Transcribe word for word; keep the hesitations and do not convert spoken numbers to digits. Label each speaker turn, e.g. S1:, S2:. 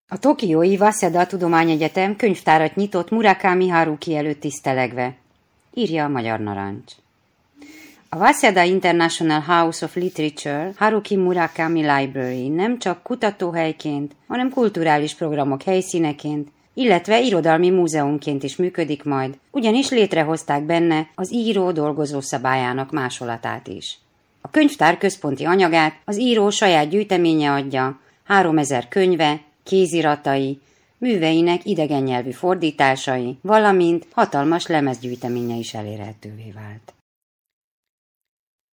S1: A tokiói Waseda Tudományegyetem könyvtárat nyitott Murakami Haruki előtt tisztelegve, írja a Magyar Narancs. A Waseda International House of Literature Haruki Murakami Library nem csak kutatóhelyként, hanem kulturális programok helyszíneként, illetve irodalmi múzeumként is működik majd, ugyanis létrehozták benne az író dolgozó szabályának másolatát is. A könyvtár központi anyagát az író saját gyűjteménye adja, háromezer könyve, kéziratai, műveinek idegen nyelvű fordításai, valamint hatalmas lemezgyűjteménye is elérhetővé vált.